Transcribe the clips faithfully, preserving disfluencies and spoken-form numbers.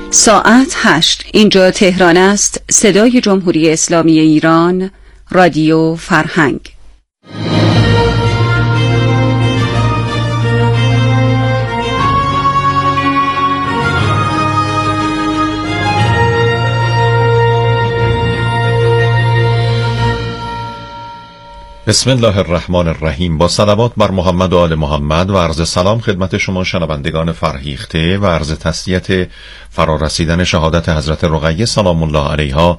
ساعت هشت. اینجا تهران است. صدای جمهوری اسلامی ایران، رادیو فرهنگ. بسم الله الرحمن الرحیم. با صلوات بر محمد و آل محمد و عرض سلام خدمت شما شنوندگان فرهیخته و عرض تسلیت فرارسیدن شهادت حضرت رقیه سلام الله علیها،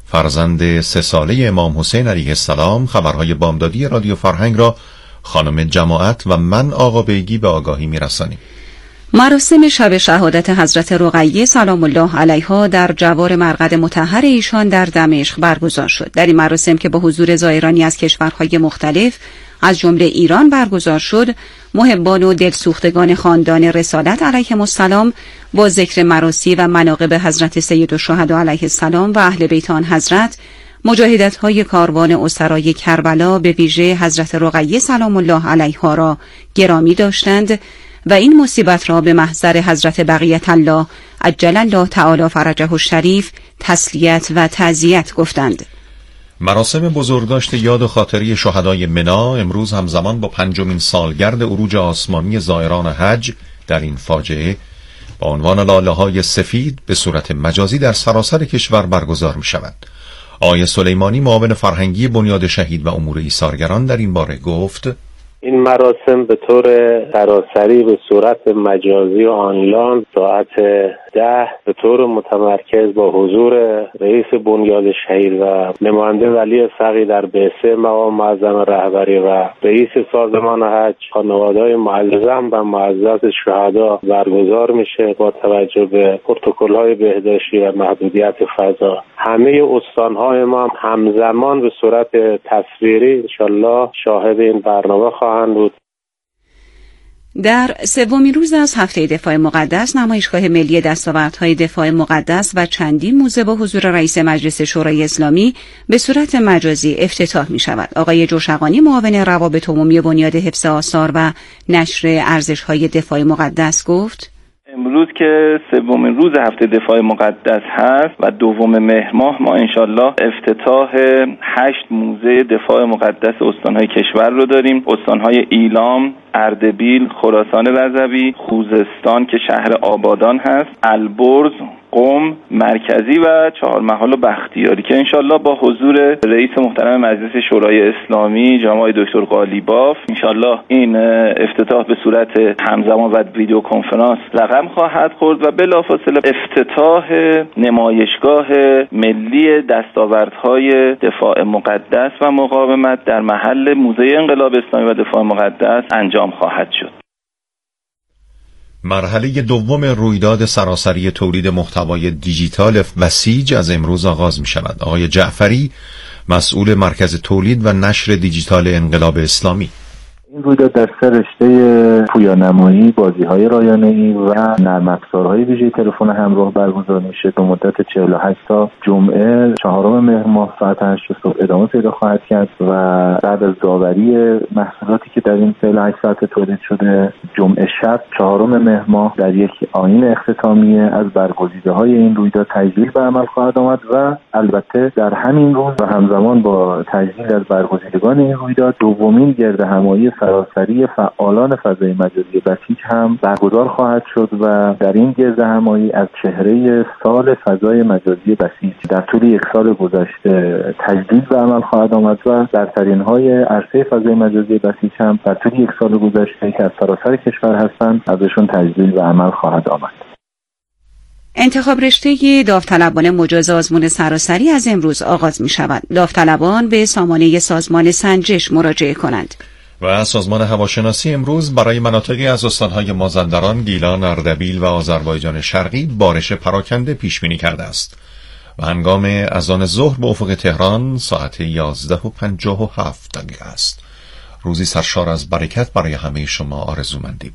فرزند سه ساله امام حسین علیه السلام. خبرهای بامدادی رادیو فرهنگ را خانم جماعت و من آقا بیگی به آگاهی می‌رسانیم. مراسم شب شهادت حضرت رقیه سلام الله علیها در جوار مرقد مطهر ایشان در دمشق برگزار شد. در این مراسم که با حضور زائرانی از کشورهای مختلف از جمله ایران برگزار شد، محبان و دلسوختگان خاندان رسالت علیهم السلام با ذکر مراسی و مناقب حضرت سیدالشهدا علیه السلام و اهل بیت آن حضرت، مجاهدت‌های کاروان اسرای کربلا به ویژه حضرت رقیه سلام الله علیها را گرامی داشتند و این مصیبت را به محضر حضرت بقیت الله عجل الله تعالی فرجه الشریف تسلیت و تعزیت گفتند. مراسم بزرگداشت یاد و خاطری شهدای منا امروز همزمان با پنجمین سالگرد عروج آسمانی زائران حج در این فاجعه با عنوان لاله‌های سفید به صورت مجازی در سراسر کشور برگزار می شود. آقای سلیمانی معاون فرهنگی بنیاد شهید و امور ایثارگران در این باره گفت: این مراسم به طور سراسری به صورت مجازی و آنلاین ساعت ده به طور متمرکز با حضور رئیس بنیاد شهید و نماینده ولی فقیه در بعثه مقام معظم رهبری و رئیس سازمان حج، خانواده‌های معظم و معزز شهدا برگزار میشه. با توجه به پروتکل‌های بهداشتی و محدودیت فضا، همه استان‌های ما همزمان به صورت تصویری انشالله شاهد این برنامه خواهند بود. در سومین روز از هفته دفاع مقدس، نمایشگاه ملی دستاوردهای دفاع مقدس و چندین موزه با حضور رئیس مجلس شورای اسلامی به صورت مجازی افتتاح می شود. آقای جوشقانی معاون روابط عمومی بنیاد حفظ آثار و نشر ارزش‌های دفاع مقدس گفت: امروز که سومین روز هفته دفاع مقدس هست و دوم مهر ماه، ما انشالله افتتاح هشت موزه دفاع مقدس استانهای کشور رو داریم. استانهای ایلام، اردبیل، خراسان رضوی، خوزستان که شهر آبادان هست، البرز، قم، مرکزی و چهارمحال و بختیاری که انشالله با حضور رئیس محترم مجلس شورای اسلامی جناب دکتر قالیباف انشالله این افتتاح به صورت همزمان و ویدیو کنفرانس رقم خواهد خورد و بلافاصله افتتاح نمایشگاه ملی دستاوردهای دفاع مقدس و مقاومت در محل موزه انقلاب اسلامی و دفاع مقدس انجام خواهد شد. مرحله دوم رویداد سراسری تولید محتوای دیجیتال بسیج از امروز آغاز می شود. آقای جعفری، مسئول مرکز تولید و نشر دیجیتال انقلاب اسلامی: این رویداد در سه رشته پویانمایی، بازی‌های رایانه‌ای و نرم افزارهای ویژه تلفن همراه برگزار میشه. به مدت چهل و هشت تا جمعه چهارم مهر ماه ساعت هشت صبح ادامه پیدا خواهد کرد و بعد از داوری محصولاتی که در این چهل و هشت ساعت تولید شده، جمعه شب چهارم مهر ماه در یک آیین اختتامیه از برگزیده‌های این رویداد تجلیل به عمل خواهد آمد و البته در همین روز و همزمان با تجلیل از برگزیدگان این رویداد دومین گردهمایی سراسری فعالان فضای مجازی بسیج هم برگزار خواهد شد و در این گردهمایی از چهره سال فضای مجازی بسیج در طول یک سال گذشته تجدید به عمل خواهد آمد و برترین‌های عرصه فضای مجازی بسیج هم در طول یک سال گذشته که از سراسر کشور هستند ازشون تجدید به عمل خواهد آمد. انتخاب رشته داوطلبان مجاز آزمون سراسری از امروز آغاز می شود. داوطلبان به سامانه سازمان سنجش مراجعه کنند. و سازمان هواشناسی امروز برای مناطقی از استانهای مازندران، گیلان، اردبیل و آذربایجان شرقی بارش پراکنده پیش بینی کرده است و هنگام اذان ظهر به افق تهران ساعت یازده و پنجاه و هفت دقیقه است. روزی سرشار از برکت برای همه شما آرزومندیم.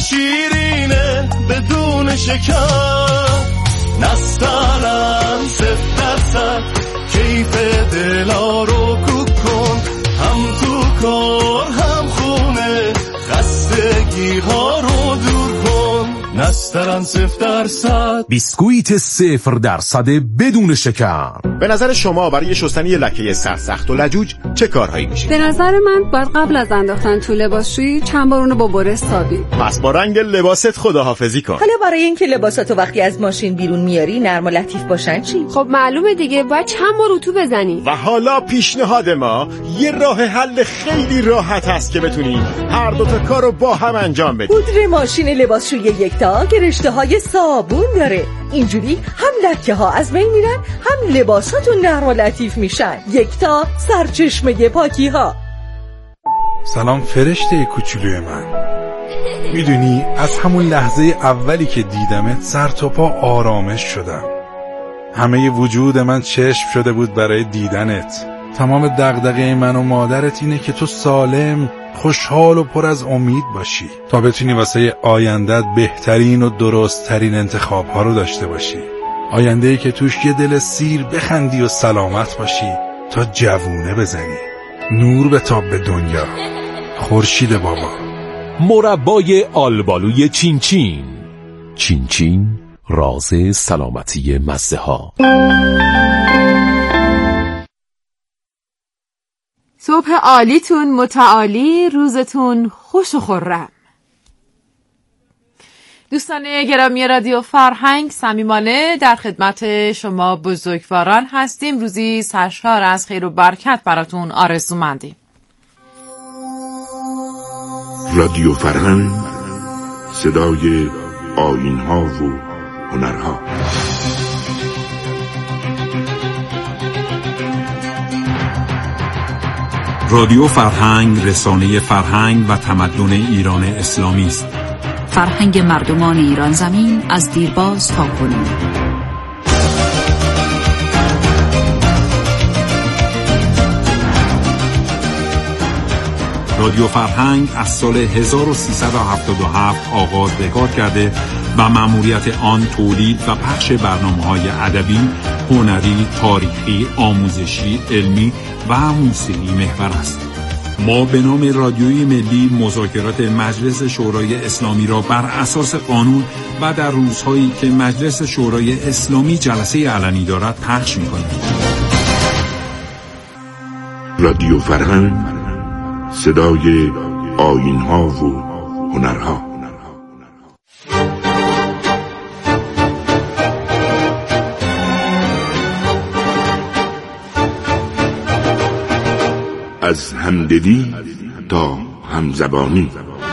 شیرینه بدون شکر، نسترن صفر درصد کیف دلا رو کوک کن، هم تو کار هم خونه خستگی ها رو دور کن، نسترن صفر درصد. بیسکویت صفر درصد بدون شکر. به نظر شما برای شستن یه لکه سرسخت و لجوج چه کارهایی میشه؟ به نظر من باید قبل از انداختن تو لباسشویی چند بار اونو با برس تابی. پس با رنگ لباست خداحافظی کن. حالا برای اینکه لباساتو وقتی از ماشین بیرون میاری نرم و لطیف باشن چی؟ خب معلومه دیگه، باید چند بار رطوبت بزنی. و حالا پیشنهاد ما یه راه حل خیلی راحت هست که بتونی هر دو تا کارو با هم انجام بدی. پودر ماشین لباسشویی یکتا که رشته های صابون داره، اینجوری هم لکه ها از بین میرن هم لباساتون نرم و لطیف میشن. یکتا، سرچشمه پاکی ها. سلام فرشته کوچولوی من. میدونی از همون لحظه اولی که دیدمت سر تا پا آرامش شدم. همه وجود من چشم شده بود برای دیدنت. تمام دغدغه من و مادرت اینه که تو سالم، خوشحال و پر از امید باشی تا بتونی واسه آیندت بهترین و درستترین انتخاب ها رو داشته باشی. آینده‌ای که توش یه دل سیر بخندی و سلامت باشی تا جوونه بزنی. نور به تاب به دنیا. خورشید بابا. مربای آلبالوی چین چین. چین چین، راز سلامتی مزه ها. صبح عالیتون متعالی، روزتون خوش و خرم. دوستان گرامی رادیو فرهنگ، صمیمانه در خدمت شما بزرگواران هستیم. روزی سرشار از خیر و برکت براتون آرزومندیم. رادیو فرهنگ، صدای آیین‌ها و هنرها. رادیو فرهنگ رسانه فرهنگ و تمدن ایران اسلامی است. فرهنگ مردمان ایران زمین از دیرباز تا کنون. رادیو فرهنگ از سال هزار و سیصد و هفتاد و هفت آغاز به کار کرده و مأموریت آن تولید و پخش برنامه‌های ادبی، هنری، تاریخی، آموزشی، علمی و موسیقی محور است. ما به نام رادیوی ملی مذاکرات مجلس شورای اسلامی را بر اساس قانون و در روزهایی که مجلس شورای اسلامی جلسه علنی دارد پخش می‌کنیم. رادیو فرهنگ، صدای آیین‌ها و هنرها. از همدلی تا همزبانی.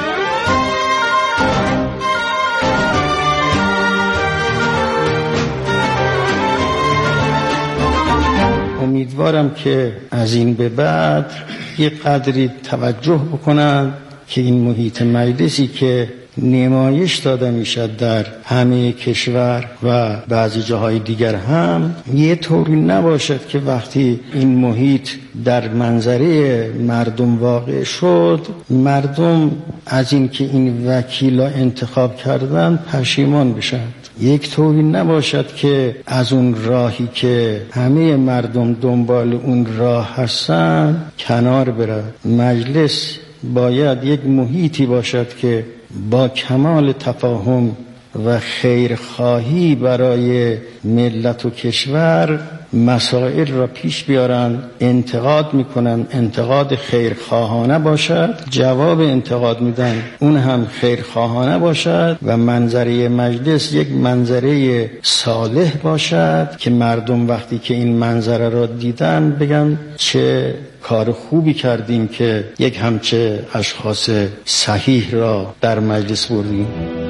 امیدوارم که از این به بعد یه قدری توجه بکنن که این محیط مجلسی که نمایش داده میشد در همه کشور و بعضی جاهای دیگر هم، یه طوری نباشد که وقتی این محیط در منظره مردم واقع شد، مردم از این که این وکیلا انتخاب کردن پشیمان بشن. یک طوری نباشد که از اون راهی که همه مردم دنبال اون راه هستن کنار برن. مجلس باید یک محیطی باشد که با کمال تفاهم و خیرخواهی برای ملت و کشور مسائل را پیش بیارن. انتقاد میکنن، انتقاد خیرخواهانه باشد، جواب انتقاد میدن اون هم خیرخواهانه باشد و منظره مجلس یک منظره صالح باشد که مردم وقتی که این منظره را دیدن بگن چه کار خوبی کردیم که یک همچه اشخاص صحیح را در مجلس بردیم.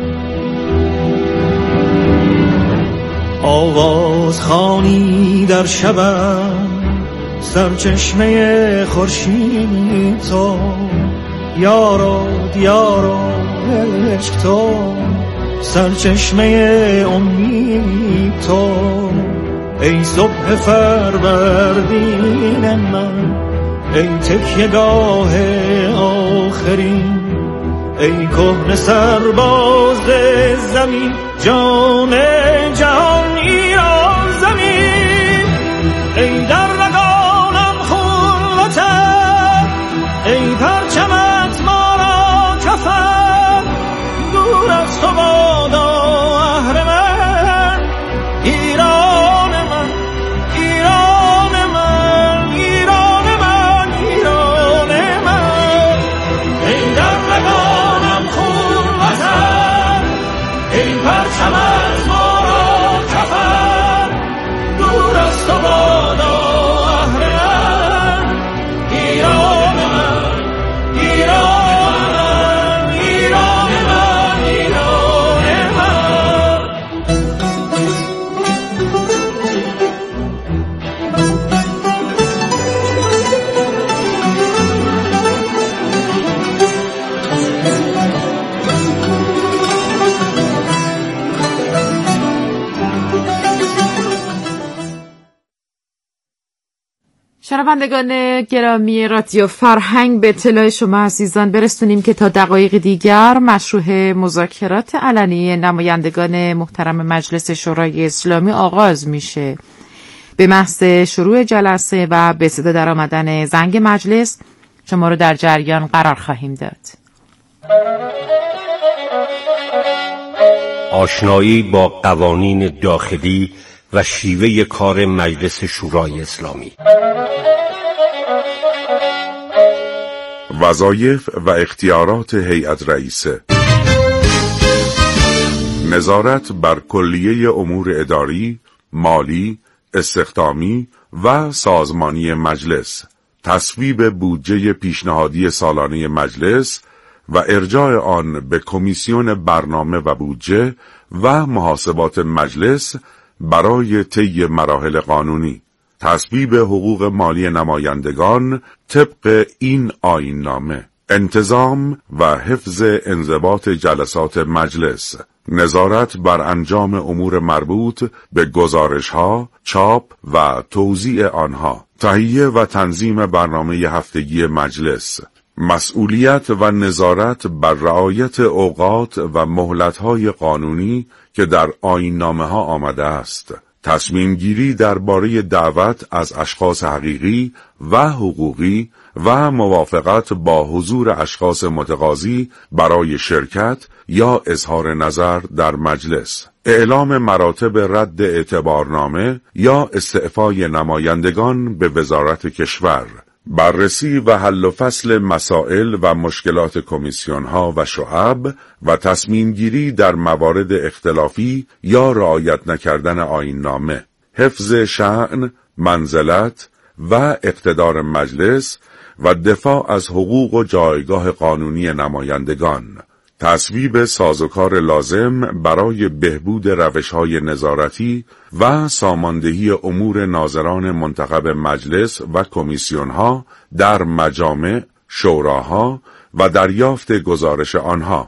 آواز خانی در شبم، سرچشمه خورشید تو، یارو دیارو عشق تو، سرچشمه امید تو، ای صبح فروردین من، ای تکیه‌گاه آخرین، ای کهنه سرباز زمین، جان جهان ایران زمین. ای در رگانم خون وطن، ای پرچمت ما را کفن. دور از تو بادا اهر من، ایران من، ایران من، ایران من، ایران من. ای در رگانم خون وطن، ای پرچمت ما را کفن. دور از تو بادا اهر من، ایران من، ایران من، ایران من، ایران من. شنوندگان گرامی رادیو فرهنگ، به اطلاع شما عزیزان برسونیم که تا دقایق دیگر مشروع مذاکرات علنی نمایندگان محترم مجلس شورای اسلامی آغاز میشه. به محض شروع جلسه و به صدا در آمدن زنگ مجلس شما رو در جریان قرار خواهیم داد. آشنایی با قوانین داخلی و شیوه کار مجلس شورای اسلامی. وظایف و اختیارات هیئت رئیسه: نظارت بر کلیه امور اداری، مالی، استخدامی و سازمانی مجلس، تصویب بودجه پیشنهادی سالانه مجلس و ارجاع آن به کمیسیون برنامه و بودجه و محاسبات مجلس برای طی مراحل قانونی، تصویب حقوق مالی نمایندگان طبق این آیین نامه، انتظام و حفظ انضباط جلسات مجلس، نظارت بر انجام امور مربوط به گزارش‌ها، چاپ و توزیع آنها، تهیه و تنظیم برنامه هفتگی مجلس، مسئولیت و نظارت بر رعایت اوقات و مهلت‌های قانونی که در آیین‌نامه‌ها آمده است، تصمیم گیری درباره دعوت از اشخاص حقیقی و حقوقی و موافقت با حضور اشخاص متقاضی برای شرکت یا اظهار نظر در مجلس، اعلام مراتب رد اعتبارنامه یا استعفای نمایندگان به وزارت کشور، بررسی و حل و فصل مسائل و مشکلات کمیسیون‌ها و شعب و تصمیم گیری در موارد اختلافی یا رعایت نکردن آیین‌نامه، حفظ شأن، منزلت و اقتدار مجلس و دفاع از حقوق و جایگاه قانونی نمایندگان، تصویب سازوکار لازم برای بهبود روش‌های نظارتی و ساماندهی امور ناظران منتخب مجلس و کمیسیون‌ها در مجامع، شوراها و دریافت گزارش آنها.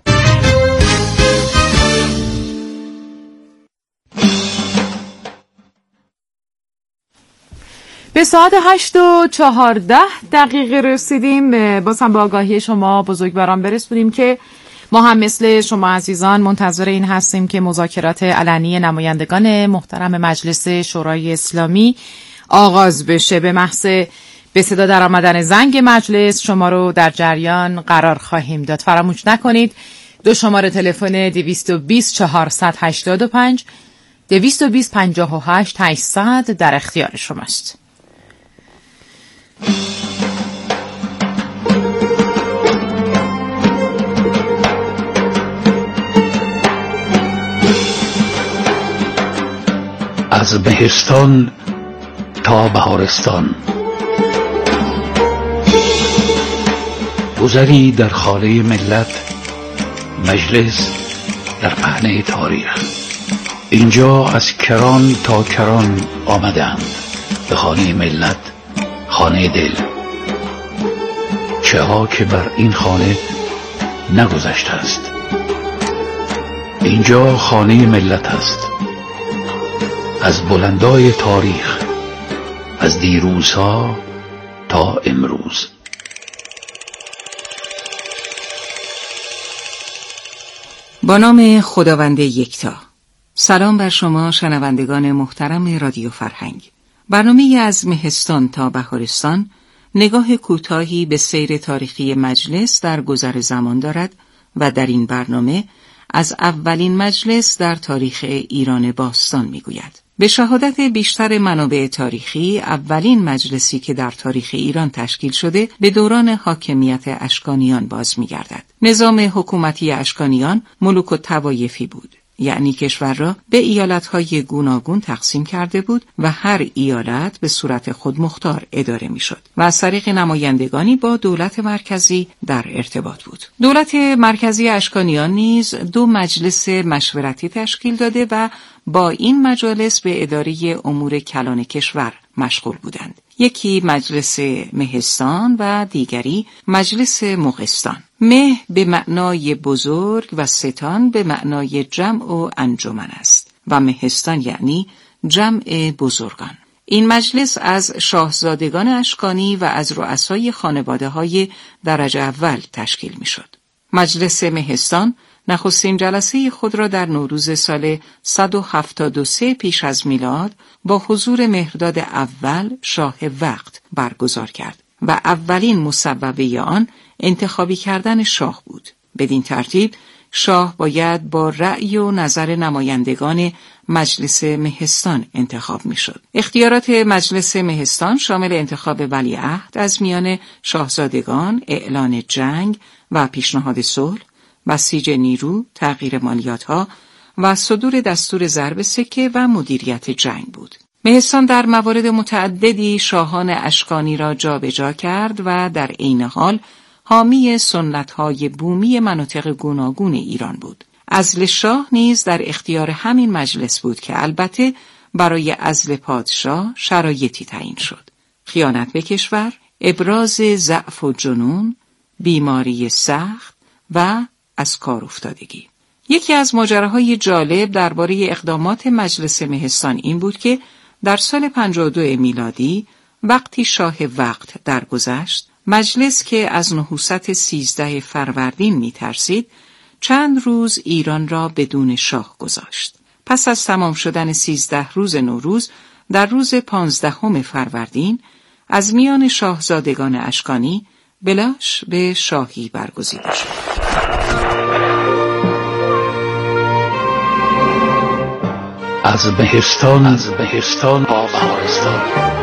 به ساعت هشت و چهارده دقیقه رسیدیم. باز هم با آگاهی شما بزرگواران برسونیم که ما هم مثل شما عزیزان منتظر این هستیم که مذاکرات علنی نمایندگان محترم مجلس شورای اسلامی آغاز بشه. به محض به صدا در آمدن زنگ مجلس شما رو در جریان قرار خواهیم داد. فراموش نکنید دو شماره تلفن دویست و بیست چهارصد و هشتاد و پنج دویست و بیست پنجاه و هشت هشتصد در اختیار شماست. از بهستان تا بهارستان، گذری در خانه ملت، مجلس در پهنه تاریخ. اینجا از کران تا کران آمدند به خانه ملت، خانه دل. چه ها که بر این خانه نگذشته است. اینجا خانه ملت است، از بلندای تاریخ، از دیروزها تا امروز. با نام خداوند یکتا. سلام بر شما شنوندگان محترم رادیو فرهنگ. برنامه از مهستان تا بهارستان نگاه کوتاهی به سیر تاریخی مجلس در گذر زمان دارد و در این برنامه از اولین مجلس در تاریخ ایران باستان میگوید. به شهادت بیشتر منابع تاریخی، اولین مجلسی که در تاریخ ایران تشکیل شده به دوران حاکمیت اشکانیان باز می‌گردد. نظام حکومتی اشکانیان ملوک الطوایفی بود، یعنی کشور را به ایالت‌های گوناگون تقسیم کرده بود و هر ایالت به صورت خودمختار اداره می‌شد و از طریق نمایندگانی با دولت مرکزی در ارتباط بود. دولت مرکزی اشکانیان نیز دو مجلس مشورتی تشکیل داده و با این مجالس به اداره امور کلان کشور مشغول بودند. یکی مجلس مهستان و دیگری مجلس مغستان. مه به معنای بزرگ و ستان به معنای جمع و انجمن است و مهستان یعنی جمع بزرگان. این مجلس از شاهزادگان اشکانی و از رؤسای خانواده های درجه اول تشکیل می شد. مجلس مهستان نخستین جلسه خود را در نوروز سال صد و هفتاد و سه پیش از میلاد با حضور مهرداد اول شاه وقت برگزار کرد و اولین مصوبه آن انتخابی کردن شاه بود. بدین ترتیب شاه باید با رأی و نظر نمایندگان مجلس مهستان انتخاب می شد. اختیارات مجلس مهستان شامل انتخاب ولیعهد از میان شاهزادگان، اعلان جنگ و پیشنهاد صلح، بسیج نیرو، تغییر مالیات‌ها و صدور دستور ضرب سکه و مدیریت جنگ بود. مهستان در موارد متعددی شاهان اشکانی را جابجا کرد و در عین حال حامی سنت‌های بومی مناطق گوناگون ایران بود. عزل شاه نیز در اختیار همین مجلس بود که البته برای عزل پادشاه شرایطی تعیین شد: خیانت به کشور، ابراز ضعف و جنون، بیماری سخت و از کار افتادگی. یکی از ماجراهای جالب درباره اقدامات مجلس مهستان این بود که در سال پنجاه و دو میلادی وقتی شاه وقت درگذشت، مجلس که از نحوست سیزده فروردین می‌ترسید، چند روز ایران را بدون شاه گذاشت. پس از تمام شدن سیزده روز نوروز، در روز پانزدهم فروردین از میان شاهزادگان اشکانی بلاش به شاهی برگزیده شد. از بهستان از بهستان با بهارستان.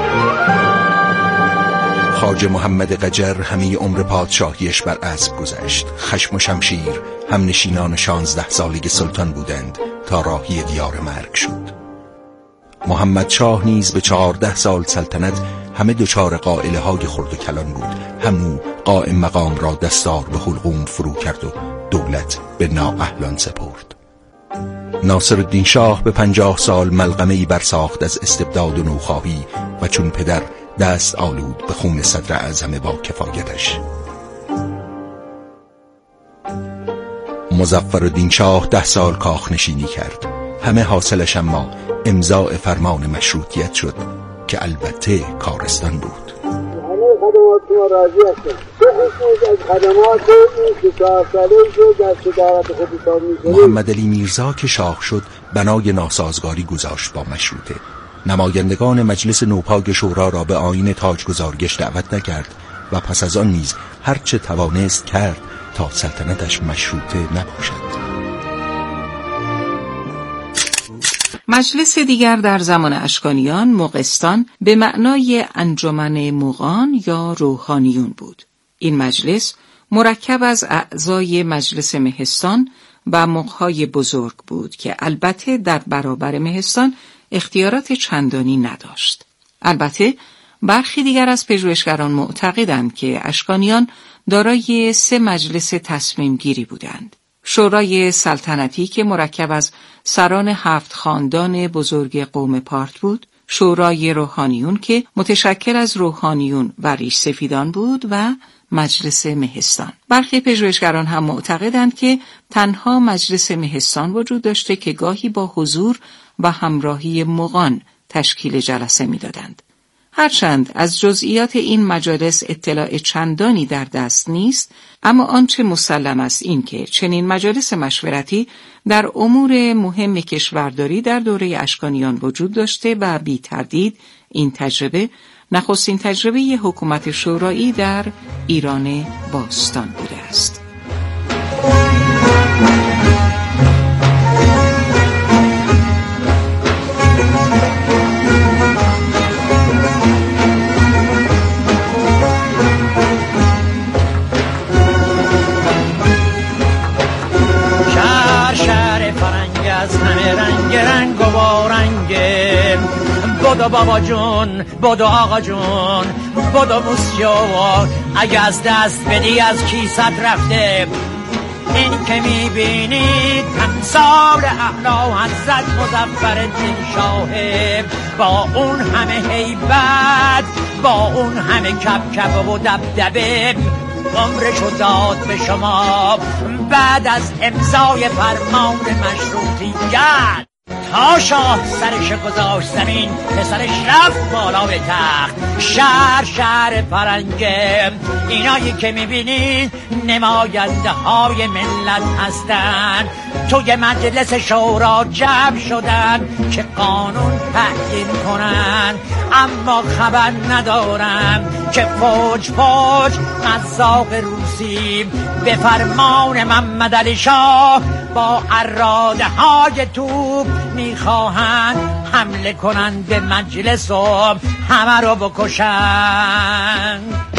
خواجه محمد قجر همه عمر پادشاهیش بر اسب گذشت. خشم و شمشیر هم نشینان شانزده ساله سلطان بودند تا راهی دیار مرگ شد. محمد شاه نیز به چهارده سال سلطنت همه دچار قائله های خرد و کلان بود. همو قائم مقام را دستار به حلقوم فرو کرد و دولت به نااهلان سپرد. ناصرالدین شاه به پنجاه سال ملغمه‌ای برساخت از استبداد و نوخواهی و چون پدر دست آلود به خون صدر اعظم با کفایتش. مظفرالدین شاه ده سال کاخنشینی کرد. همه حاصلش اما امضاء فرمان مشروطیت شد که البته کارستان بود. همه خدمات شما راضی هستم. بخصوص از خدمات این که چهار ساله شد در صدارت خودتان می‌کنید. محمد علی میرزا که شاه شد بنای ناسازگاری گذاشت با مشروطه. نمایندگان مجلس نوپای شورا را به آیین تاجگذاریش دعوت نکرد و پس از آن نیز هر چه توانست کرد تا سلطنتش مشروطه نباشد. مجلس دیگر در زمان اشکانیان مغستان به معنای انجمن مغان یا روحانیون بود. این مجلس مرکب از اعضای مجلس مهستان و مغهای بزرگ بود که البته در برابر مهستان اختیارات چندانی نداشت. البته برخی دیگر از پژوهشگران معتقدند که اشکانیان دارای سه مجلس تصمیم گیری بودند: شورای سلطنتی که مرکب از سران هفت خاندان بزرگ قوم پارت بود، شورای روحانیون که متشکل از روحانیون و ریش سفیدان بود و مجلس مهستان. برخی پژوهشگران هم معتقدند که تنها مجلس مهستان وجود داشته که گاهی با حضور و همراهی مغان تشکیل جلسه می‌دادند هرچند از جزئیات این مجالس اطلاع چندانی در دست نیست، اما آنچه مسلم است این که چنین مجالس مشورتی در امور مهم کشورداری در دوره اشکانیان وجود داشته و بی تردید این تجربه نخستین تجربه حکومت شورایی در ایران باستان بوده است. بودو بابا جون، بودو آقا جون، بودو موسیو، اگه از دست بدی از کیست رفته. این که میبینید تمثال اعلی حضرت مظفرالدین شاه، با اون همه هیبت، با اون همه کبکب و دبدبه، عمرشو داد به شما بعد از امضای فرمان مشروطیت. تا شاه سرش گذاشت زمین، پسرش رفت بالا به تخت. شهر شهر فرنگه، اینایی که میبینید نماینده های ملت هستن. توی مجلس شورا جمع شدن که قانون تعیین کنن، اما خبر ندارم که فوج فوج مزاق روسی به فرمان محمد علی شاه با اراده های توپ میخواهند حمله کنند به مجلس و همه رو بکشن.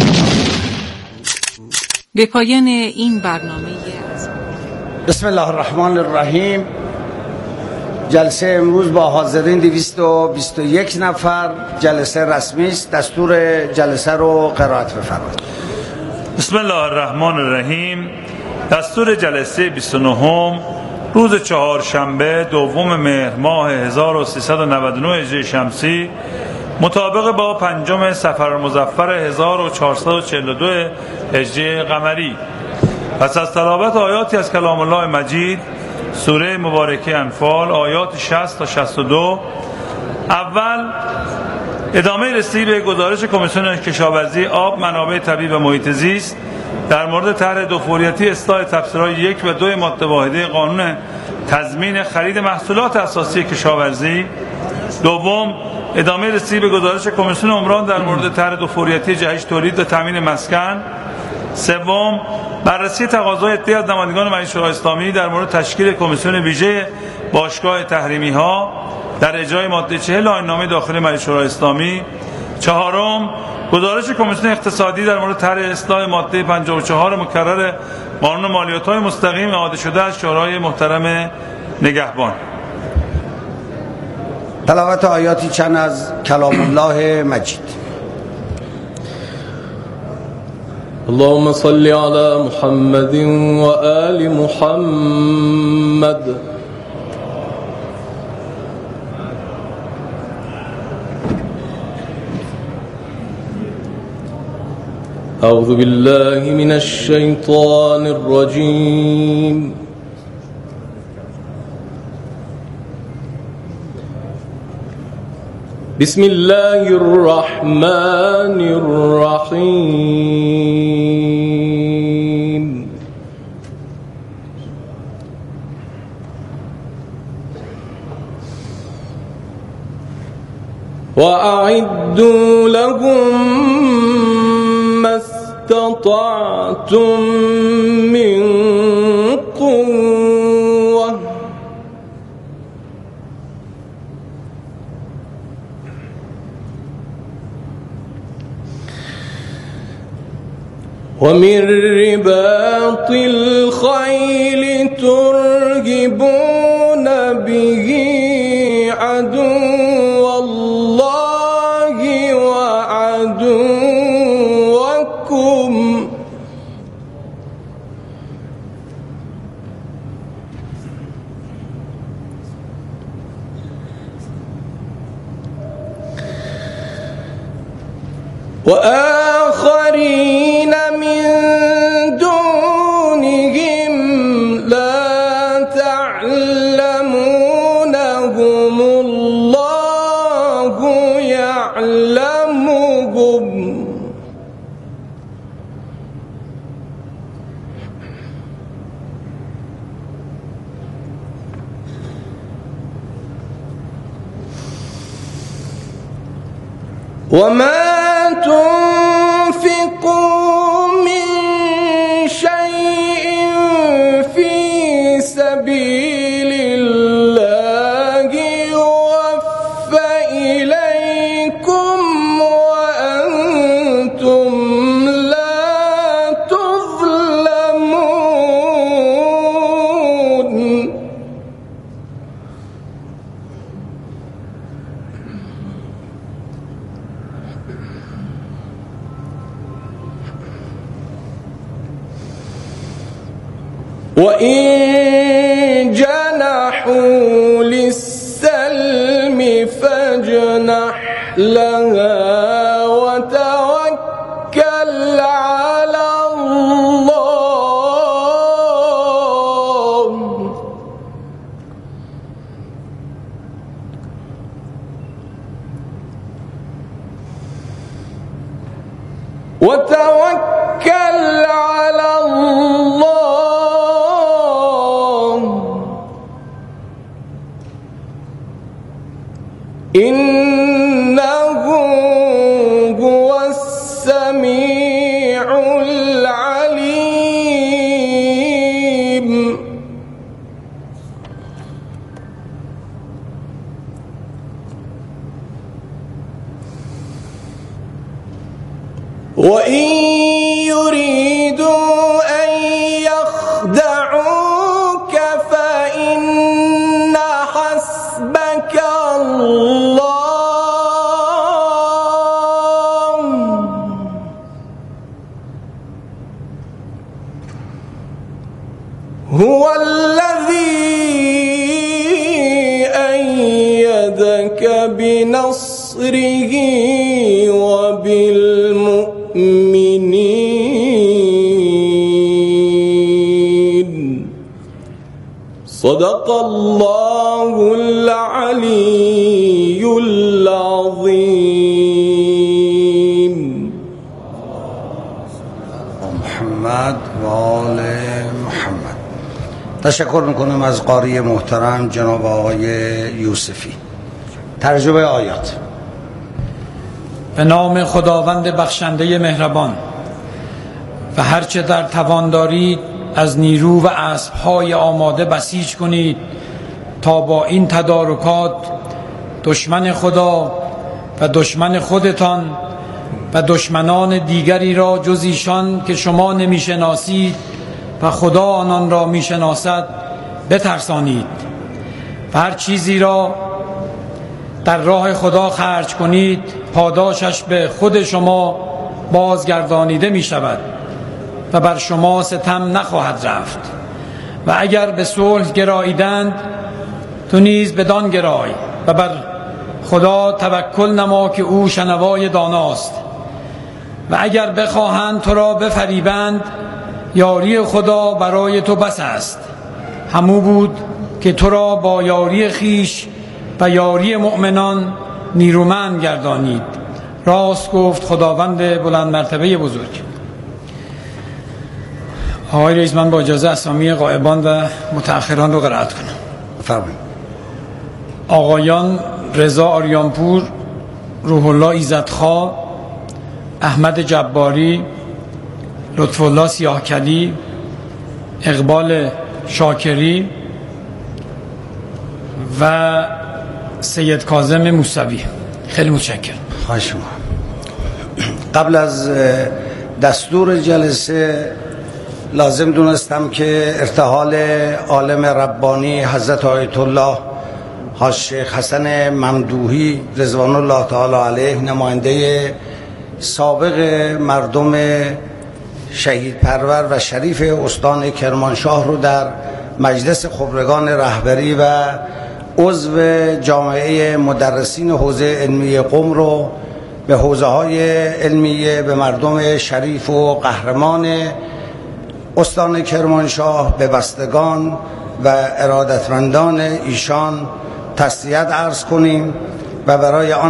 به پایان این برنامه بسم الله الرحمن الرحیم. جلسه امروز با حاضرین دویست و بیست و یک نفر جلسه رسمی است. دستور جلسه رو قرائت بفرمایید. بسم الله الرحمن الرحیم. دستور جلسه بیست و نه روز چهارشنبه دوم مهر ماه هزار و سیصد و نود و نه هجری شمسی مطابق با پنجم صفر مظفر هزار و چهارصد و چهل و دو هجری قمری. پس از تلاوت آیاتی از کلام الله مجید، سوره مبارکه انفال، آیات شصت تا شصت و دو، اول ادامه رسیدگی به گزارش کمیسیون کشاورزی، آب، منابع طبیعی و محیط زیست در مورد طرح دو فوریتی اصلاح تفسیرهای یک و دو ماده واحده قانون تضمین خرید محصولات اساسی کشاورزی. دوم ادامه رسیدگی به گزارش کمیسیون عمران در مورد طرح دو فوریتی جهش تولید و تامین مسکن. سوم بررسی تقاضای عده‌ای از نمایندگان مجلس شورای اسلامی در مورد تشکیل کمیسیون ویژه باشگاه تحریمی ها در اجرای ماده چهل آیین‌نامه داخلی مجلس شورای اسلامی. چهارم گزارش کمیسیون اقتصادی در مورد طرح اصلاح ماده پنجاه و چهار مکرر قانون مالیات‌های مستقیم اعاده شده از شورای محترم نگهبان. تلاوت آیاتی چند از کلام الله مجید. اللهم صل على محمد وآل محمد. أعوذ بالله من الشيطان الرجيم. بسم الله الرحمن الرحيم. وأعدوا لهم ما استطعتم من قوة ومن رباط الخيل ترهبون به عدو الله وعدوكم وآخرين من دونهم لا تعلمونهم الله يعلمهم و ما تنفقوا من شيء في سبيل الله يوفى إليكم وأنتم لا تظلمون. وإن جنحوا للسلم فاجنح لها وتوكل على الله. وتوكل على الله إنه هو السميع العليم. وإن يريدوا أن يخدعوك فإن حسبك الله هو الذي أيدك بنصره وبالمؤمنين. صدق الله العلي العظيم. محمد و آل محمد. تشکر میکنم از قاری محترم جناب آقای یوسفی. ترجمه آیات. به نام خداوند بخشنده مهربان. و هرچه در توان دارید از نیرو و اسب‌های آماده بسیج کنید تا با این تدارکات دشمن خدا و دشمن خودتان و دشمنان دیگری را جز ایشان که شما نمیشناسید و خدا آنان را میشناسد بترسانید و هر چیزی را در راه خدا خرج کنید پاداشش به خود شما بازگردانیده می شود و بر شما ستم نخواهد رفت. و اگر به صلح گراییدند تو نیز بدان گرای و بر خدا توکل نما که او شنوای داناست. و اگر بخواهند تو را بفریبند یاری خدا برای تو بس است. همو بود که تو را با یاری خیش و یاری مؤمنان نیرومند گردانید. راست گفت خداوند بلند مرتبه بزرگ. آقای رئیس، من با اجازه اسامی غایبان و متأخران رو قرائت کنم. فرمایید. آقایان رضا آریانپور، روح الله ایزدخواه، احمد جباری، لطف الله سیاهکلی، اقبال شاکری و سید کاظم موسوی. خیلی متشکرم. خواهش می‌کنم. قبل از دستور جلسه لازم دونستم که ارتحال عالم ربانی حضرت آیت الله حاج شیخ حسن ممدوحی رضوان الله تعالی علیه، نماینده سابق مردم شهید پرور و شریف استان کرمانشاه رو در مجلس خبرگان رهبری و عضو جامعه مدرسین حوزه علمی قم رو به حوزه های علمیه به مردم شریف و قهرمان استان کرمانشاه، به بستگان و ارادتمندان ایشان تسلیت عرض کنیم و برای آن